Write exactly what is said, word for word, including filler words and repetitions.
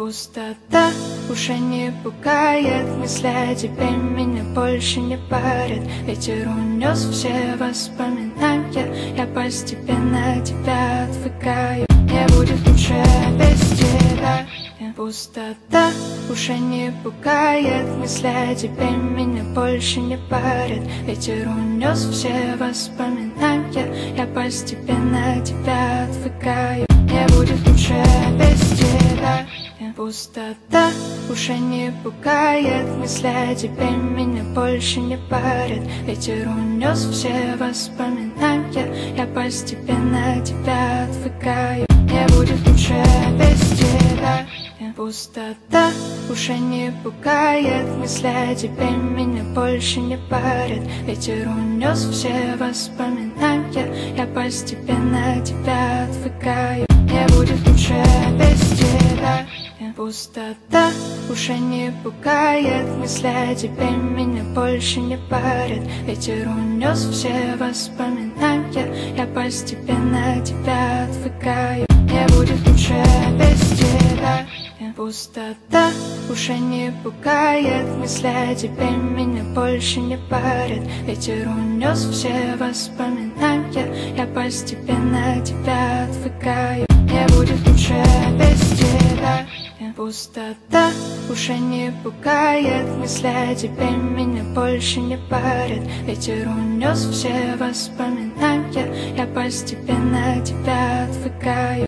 Пустота уже не пугает, мысли о тебе меня больше не парят. Ветер унес все воспоминания, я постепенно от тебя отвыкаю. Мне будет лучше без тебя. Пустота уже не пугает, мысли о тебе меня больше не парят. Ветер унес все воспоминания, я постепенно от тебя отвыкаю. Мне будет лучше без тебя. Пустота уже не пугает, мысли о тебе меня больше не парят. Ветер унес все воспоминания, я постепенно от тебя отвыкаю. Мне будет лучше без тебя. Пустота уже не пугает, мысли о тебе меня больше не парят. Ветер унес все воспоминания, я постепенно от тебя отвыкаю. Мне будет лучше без тебя. Пустота уже не пугает, мысли о тебе меня больше не парят. Ветер унес все воспоминания, я постепенно от тебя отвыкаю. Мне будет лучше без тебя. Пустота уже не пугает, мысли о тебе меня больше не парят. Ветер унес все воспоминания, я постепенно от тебя отвыкаю. Мне будет лучше без тебя. Пустота уже не пугает, мысли о тебе меня больше не парят. Ветер унес все воспоминания, я постепенно от тебя отвыкаю.